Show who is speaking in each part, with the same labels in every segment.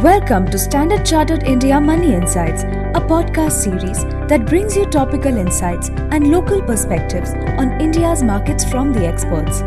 Speaker 1: Welcome to Standard Chartered India Money Insights, a podcast series that brings you topical insights and local perspectives on India's markets from the experts.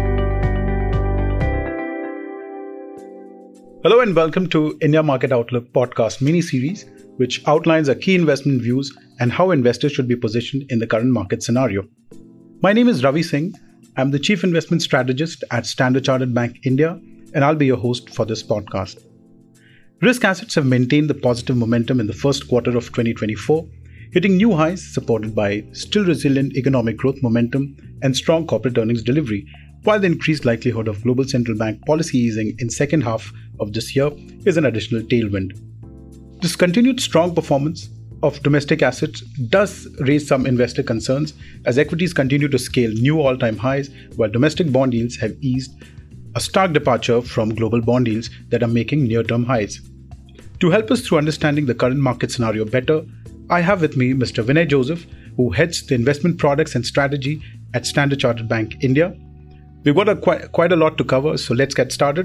Speaker 2: Hello and welcome to India Market Outlook podcast mini-series, which outlines our key investment views and how investors should be positioned in the current market scenario. My name is Ravi Singh. I'm the Chief Investment Strategist at Standard Chartered Bank India, and I'll be your host for this podcast. Risk assets have maintained the positive momentum in the first quarter of 2024, hitting new highs supported by still resilient economic growth momentum and strong corporate earnings delivery, while the increased likelihood of global central bank policy easing in second half of this year is an additional tailwind. This continued strong performance of domestic assets does raise some investor concerns as equities continue to scale new all-time highs while domestic bond yields have eased, a stark departure from global bond yields that are making near-term highs. To help us through understanding the current market scenario better, I have with me Mr. Vinay Joseph, who heads the investment products and strategy at Standard Chartered Bank India. We've got quite a lot to cover, so let's get started.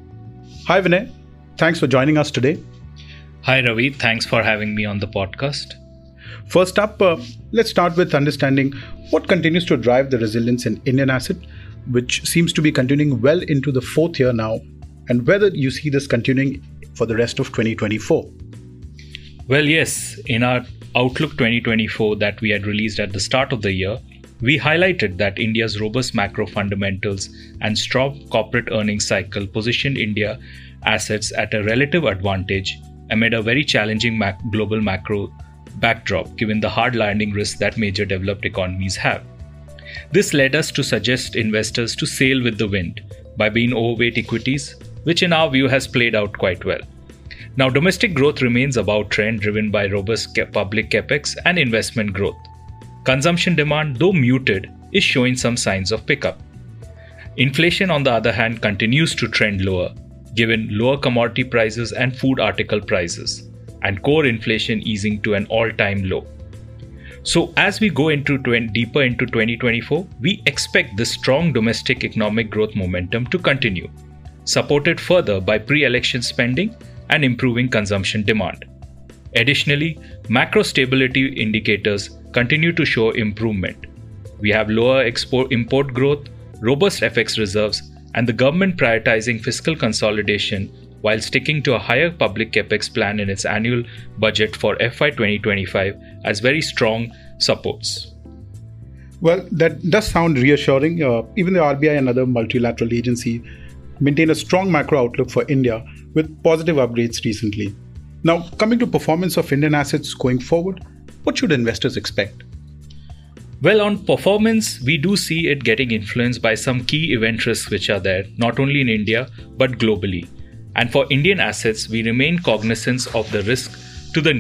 Speaker 2: Hi Vinay, thanks for joining us today.
Speaker 3: Hi Ravi, thanks for having me on the podcast.
Speaker 2: First up, let's start with understanding what continues to drive the resilience in Indian asset, which seems to be continuing well into the fourth year now, and whether you see this continuing for the rest of 2024.
Speaker 3: Well, yes, in our Outlook 2024 that we had released at the start of the year, we highlighted that India's robust macro fundamentals and strong corporate earnings cycle positioned India assets at a relative advantage amid a very challenging global macro backdrop, given the hard landing risk that major developed economies have. This led us to suggest investors to sail with the wind by being overweight equities, which in our view has played out quite well. Now, domestic growth remains above trend, driven by robust public capex and investment growth. Consumption demand, though muted, is showing some signs of pickup. Inflation, on the other hand, continues to trend lower, given lower commodity prices and food article prices, and core inflation easing to an all-time low. So as we go deeper into 2024, we expect this strong domestic economic growth momentum to continue, supported further by pre-election spending and improving consumption demand. Additionally, macro stability indicators continue to show improvement. We have lower import growth, robust FX reserves, and the government prioritizing fiscal consolidation while sticking to a higher public capex plan in its annual budget for FY 2025 as very strong supports.
Speaker 2: Well, that does sound reassuring. Even the RBI and other multilateral agencies maintain a strong macro outlook for India with positive upgrades recently. Now, coming to performance of Indian assets going forward, what should investors expect?
Speaker 3: Well, on performance, we do see it getting influenced by some key event risks which are there, not only in India, but globally. And for Indian assets, we remain cognizant of the risk to the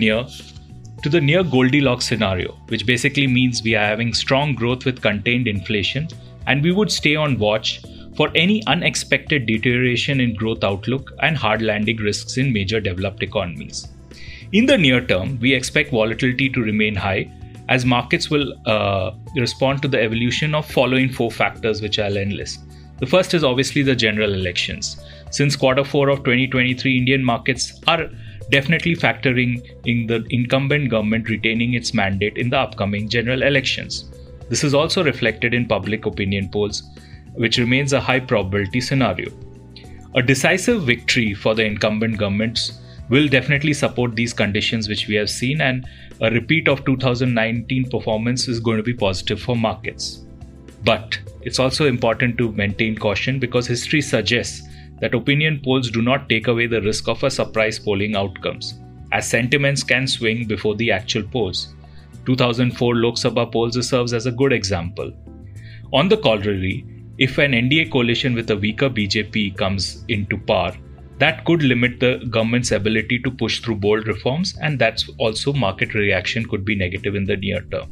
Speaker 3: near Goldilocks scenario, which basically means we are having strong growth with contained inflation, and we would stay on watch for any unexpected deterioration in growth outlook and hard landing risks in major developed economies. In the near term, we expect volatility to remain high as markets will respond to the evolution of following four factors which I'll enlist. The first is obviously the general elections. Since quarter 4 of 2023, Indian markets are definitely factoring in the incumbent government retaining its mandate in the upcoming general elections. This is also reflected in public opinion polls, which remains a high probability scenario. A decisive victory for the incumbent governments will definitely support these conditions which we have seen, and a repeat of 2019 performance is going to be positive for markets. But it's also important to maintain caution because history suggests that opinion polls do not take away the risk of a surprise polling outcomes, as sentiments can swing before the actual polls. 2004 Lok Sabha polls serves as a good example. On the contrary, if an NDA coalition with a weaker BJP comes into power, that could limit the government's ability to push through bold reforms, and that's also market reaction could be negative in the near term.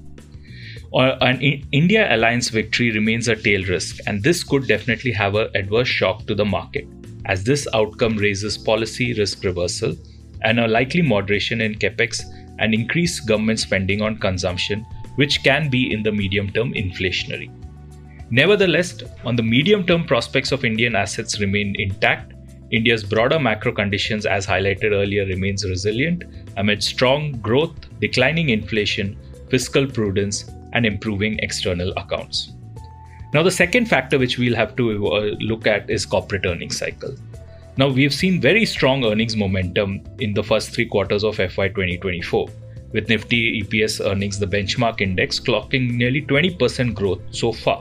Speaker 3: An India alliance victory remains a tail risk, and this could definitely have an adverse shock to the market, as this outcome raises policy risk reversal and a likely moderation in capex and increased government spending on consumption, which can be in the medium term inflationary. Nevertheless, on the medium term prospects of Indian assets remain intact, India's broader macro conditions, as highlighted earlier, remains resilient amid strong growth, declining inflation, fiscal prudence, and improving external accounts. Now, the second factor which we'll have to look at is corporate earnings cycle. Now, we've seen very strong earnings momentum in the first 3 quarters of FY 2024, with Nifty EPS earnings, the benchmark index, clocking nearly 20% growth so far.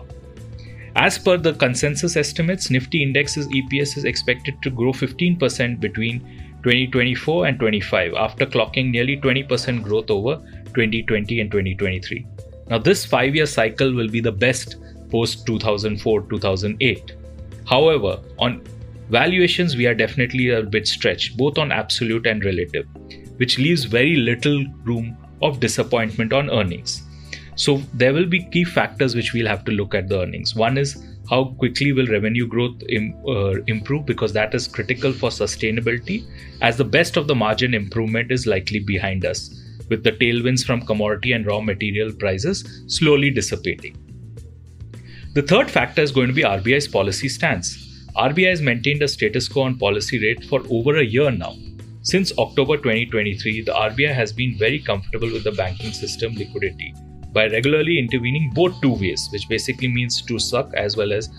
Speaker 3: As per the consensus estimates, Nifty Index's EPS is expected to grow 15% between 2024 and 25 after clocking nearly 20% growth over 2020 and 2023. Now, this 5-year cycle will be the best post 2004-2008. However, on valuations, we are definitely a bit stretched, both on absolute and relative, which leaves very little room of disappointment on earnings. So there will be key factors which we'll have to look at the earnings. One is how quickly will revenue growth improve, because that is critical for sustainability, as the best of the margin improvement is likely behind us, with the tailwinds from commodity and raw material prices slowly dissipating. The third factor is going to be RBI's policy stance. RBI has maintained a status quo on policy rate for over a year now. Since October 2023, the RBI has been very comfortable with the banking system liquidity by regularly intervening both two ways, which basically means to suck as well as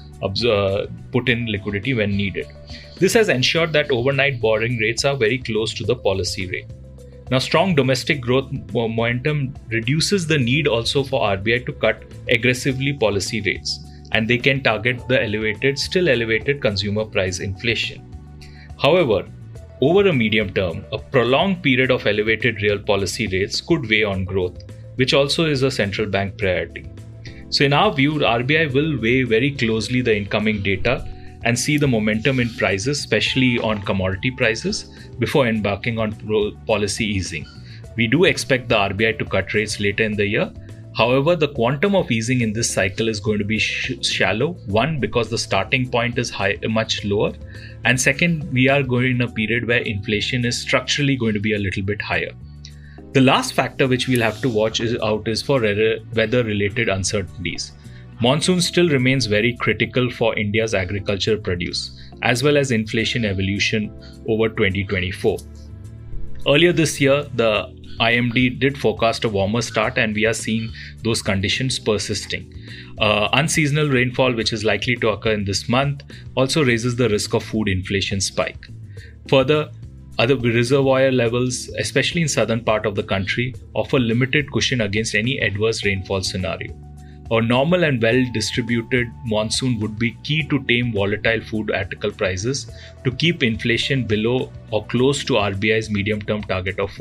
Speaker 3: put in liquidity when needed. This has ensured that overnight borrowing rates are very close to the policy rate. Now, strong domestic growth momentum reduces the need also for RBI to cut aggressively policy rates, and they can target the still elevated consumer price inflation. However, over a medium term, a prolonged period of elevated real policy rates could weigh on growth, which also is a central bank priority. So in our view, RBI will weigh very closely the incoming data and see the momentum in prices, especially on commodity prices, before embarking on policy easing. We do expect the RBI to cut rates later in the year. However, the quantum of easing in this cycle is going to be shallow. One, because the starting point is much lower. And second, we are going in a period where inflation is structurally going to be a little bit higher. The last factor which we'll have to watch is for weather-related uncertainties. Monsoon still remains very critical for India's agricultural produce, as well as inflation evolution over 2024. Earlier this year, the IMD did forecast a warmer start, and we are seeing those conditions persisting. Unseasonal rainfall, which is likely to occur in this month, also raises the risk of food inflation spike. Further, other reservoir levels, especially in southern part of the country, offer limited cushion against any adverse rainfall scenario. A normal and well-distributed monsoon would be key to tame volatile food article prices to keep inflation below or close to RBI's medium-term target of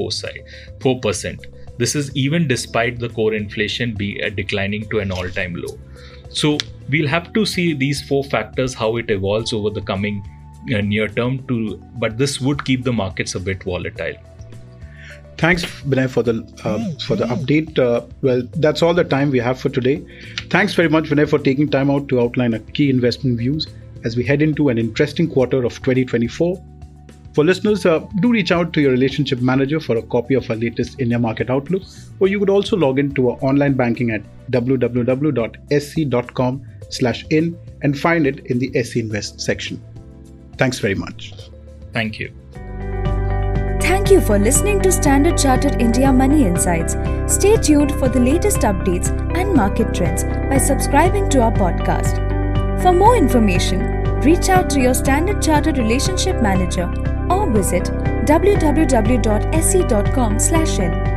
Speaker 3: 4%. This is even despite the core inflation declining to an all-time low. So we'll have to see these 4 factors, how it evolves over the coming near term, but this would keep the markets a bit volatile.
Speaker 2: Thanks, Binay, for the update. Well, that's all the time we have for today. Thanks very much, Binay, for taking time out to outline our key investment views as we head into an interesting quarter of 2024. For listeners, do reach out to your relationship manager for a copy of our latest India Market Outlook, or you could also log into our online banking at www.sc.com/in and find it in the SC Invest section. Thanks very much.
Speaker 3: Thank you.
Speaker 1: Thank you for listening to Standard Chartered India Money Insights. Stay tuned for the latest updates and market trends by subscribing to our podcast. For more information, reach out to your Standard Chartered Relationship Manager or visit www.sc.com/in.